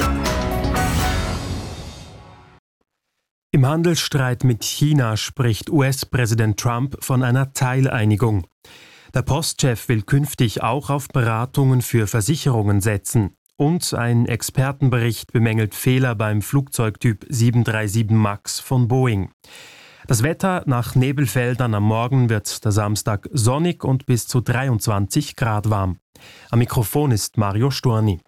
Im Handelsstreit mit China spricht US-Präsident Trump von einer Teileinigung. Der Postchef will künftig auch auf Beratungen für Versicherungen setzen. Und ein Expertenbericht bemängelt Fehler beim Flugzeugtyp 737 MAX von Boeing. Das Wetter: nach Nebelfeldern am Morgen wird der Samstag sonnig und bis zu 23 Grad warm. Am Mikrofon ist Mario Storni.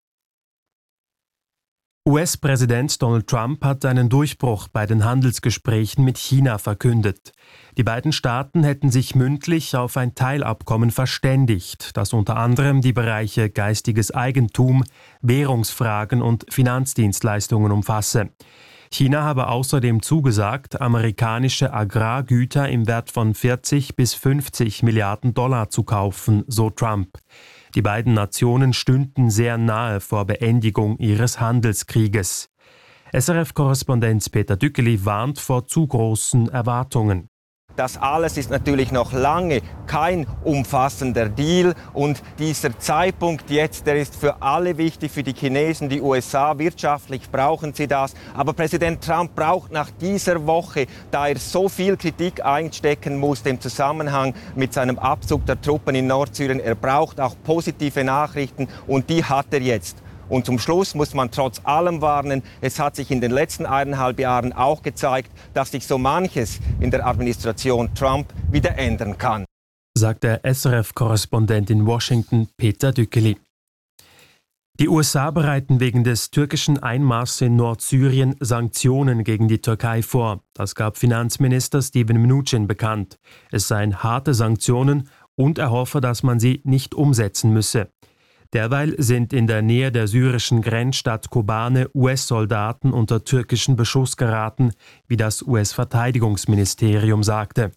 US-Präsident Donald Trump hat einen Durchbruch bei den Handelsgesprächen mit China verkündet. Die beiden Staaten hätten sich mündlich auf ein Teilabkommen verständigt, das unter anderem die Bereiche geistiges Eigentum, Währungsfragen und Finanzdienstleistungen umfasse. China habe außerdem zugesagt, amerikanische Agrargüter im Wert von 40 bis 50 Milliarden Dollar zu kaufen, so Trump. Die beiden Nationen stünden sehr nahe vor Beendigung ihres Handelskrieges. SRF-Korrespondent Peter Dückeli warnt vor zu großen Erwartungen. Das alles ist natürlich noch lange kein umfassender Deal und dieser Zeitpunkt jetzt, der ist für alle wichtig, für die Chinesen, die USA, wirtschaftlich brauchen sie das. Aber Präsident Trump braucht nach dieser Woche, da er so viel Kritik einstecken musste im Zusammenhang mit seinem Abzug der Truppen in Nordsyrien, er braucht auch positive Nachrichten und die hat er jetzt. Und zum Schluss muss man trotz allem warnen, es hat sich in den letzten 1,5 Jahren auch gezeigt, dass sich so manches in der Administration Trump wieder ändern kann, sagt der SRF-Korrespondent in Washington Peter Dückeli. Die USA bereiten wegen des türkischen Einmarsches in Nordsyrien Sanktionen gegen die Türkei vor. Das gab Finanzminister Steven Mnuchin bekannt. Es seien harte Sanktionen und er hoffe, dass man sie nicht umsetzen müsse. Derweil sind in der Nähe der syrischen Grenzstadt Kobane US-Soldaten unter türkischen Beschuss geraten, wie das US-Verteidigungsministerium sagte.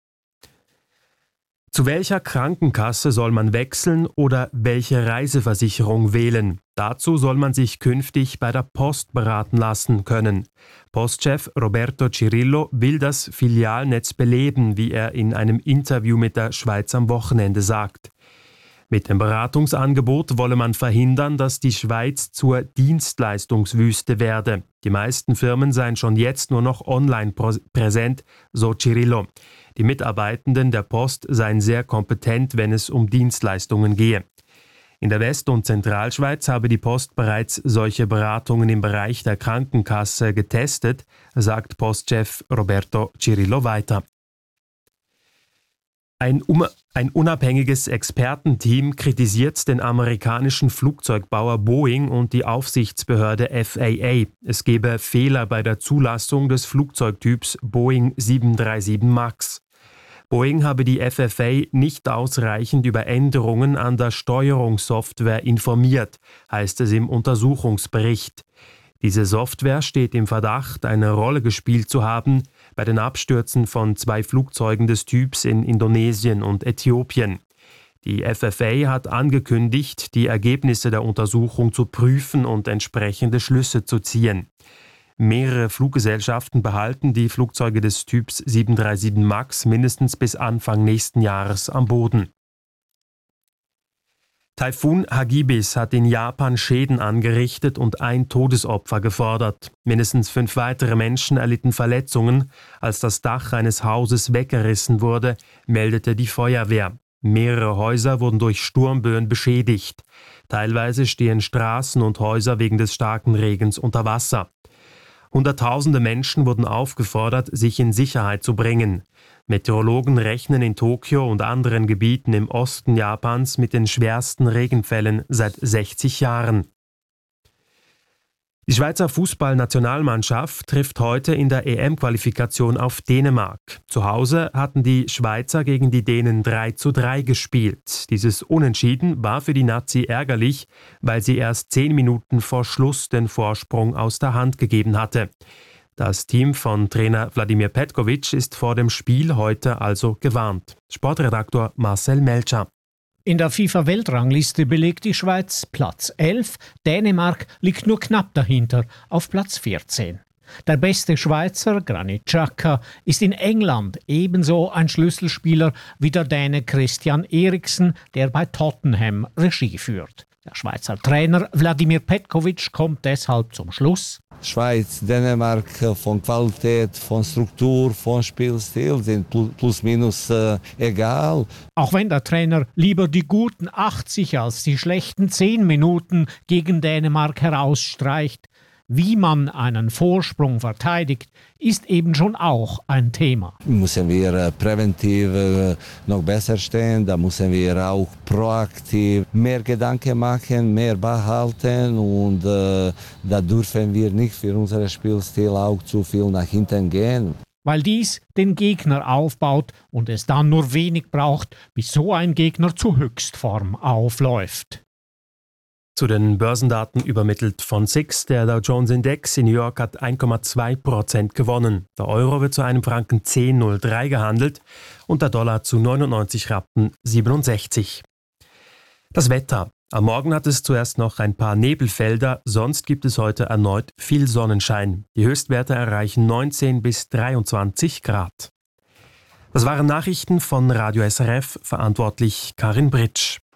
Zu welcher Krankenkasse soll man wechseln oder welche Reiseversicherung wählen? Dazu soll man sich künftig bei der Post beraten lassen können. Postchef Roberto Cirillo will das Filialnetz beleben, wie er in einem Interview mit der Schweiz am Wochenende sagt. Mit dem Beratungsangebot wolle man verhindern, dass die Schweiz zur Dienstleistungswüste werde. Die meisten Firmen seien schon jetzt nur noch online präsent, so Cirillo. Die Mitarbeitenden der Post seien sehr kompetent, wenn es um Dienstleistungen gehe. In der West- und Zentralschweiz habe die Post bereits solche Beratungen im Bereich der Krankenkasse getestet, sagt Postchef Roberto Cirillo weiter. Ein unabhängiges Expertenteam kritisiert den amerikanischen Flugzeugbauer Boeing und die Aufsichtsbehörde FAA. Es gebe Fehler bei der Zulassung des Flugzeugtyps Boeing 737 MAX. Boeing habe die FAA nicht ausreichend über Änderungen an der Steuerungssoftware informiert, heißt es im Untersuchungsbericht. Diese Software steht im Verdacht, eine Rolle gespielt zu haben bei den Abstürzen von 2 Flugzeugen des Typs in Indonesien und Äthiopien. Die FAA hat angekündigt, die Ergebnisse der Untersuchung zu prüfen und entsprechende Schlüsse zu ziehen. Mehrere Fluggesellschaften behalten die Flugzeuge des Typs 737 MAX mindestens bis Anfang nächsten Jahres am Boden. Taifun Hagibis hat in Japan Schäden angerichtet und ein Todesopfer gefordert. Mindestens 5 weitere Menschen erlitten Verletzungen, als das Dach eines Hauses weggerissen wurde, meldete die Feuerwehr. Mehrere Häuser wurden durch Sturmböen beschädigt. Teilweise stehen Straßen und Häuser wegen des starken Regens unter Wasser. Hunderttausende Menschen wurden aufgefordert, sich in Sicherheit zu bringen. Meteorologen rechnen in Tokio und anderen Gebieten im Osten Japans mit den schwersten Regenfällen seit 60 Jahren. Die Schweizer Fußballnationalmannschaft trifft heute in der EM-Qualifikation auf Dänemark. Zu Hause hatten die Schweizer gegen die Dänen 3:3 gespielt. Dieses Unentschieden war für die Nazi ärgerlich, weil sie erst 10 Minuten vor Schluss den Vorsprung aus der Hand gegeben hatte. Das Team von Trainer Wladimir Petkovic ist vor dem Spiel heute also gewarnt. Sportredaktor Marcel Melcher. In der FIFA-Weltrangliste belegt die Schweiz Platz 11, Dänemark liegt nur knapp dahinter auf Platz 14. Der beste Schweizer, Granit Xhaka, ist in England ebenso ein Schlüsselspieler wie der Däne Christian Eriksen, der bei Tottenham Regie führt. Der Schweizer Trainer Wladimir Petkovic kommt deshalb zum Schluss: Schweiz, Dänemark von Qualität, von Struktur, von Spielstil sind plus minus egal. Auch wenn der Trainer lieber die guten 80 als die schlechten 10 Minuten gegen Dänemark herausstreicht, wie man einen Vorsprung verteidigt, ist eben schon auch ein Thema. Müssen wir präventiv noch besser stehen, da müssen wir auch proaktiv mehr Gedanken machen, mehr behalten und da dürfen wir nicht für unseren Spielstil auch zu viel nach hinten gehen. Weil dies den Gegner aufbaut und es dann nur wenig braucht, bis so ein Gegner zur Höchstform aufläuft. Zu den Börsendaten übermittelt von SIX. Der Dow Jones Index in New York hat 1,2% gewonnen. Der Euro wird zu einem Franken 10,03 gehandelt und der Dollar zu 99 Rappen 67. Das Wetter. Am Morgen hat es zuerst noch ein paar Nebelfelder, sonst gibt es heute erneut viel Sonnenschein. Die Höchstwerte erreichen 19 bis 23 Grad. Das waren Nachrichten von Radio SRF, verantwortlich Karin Britsch.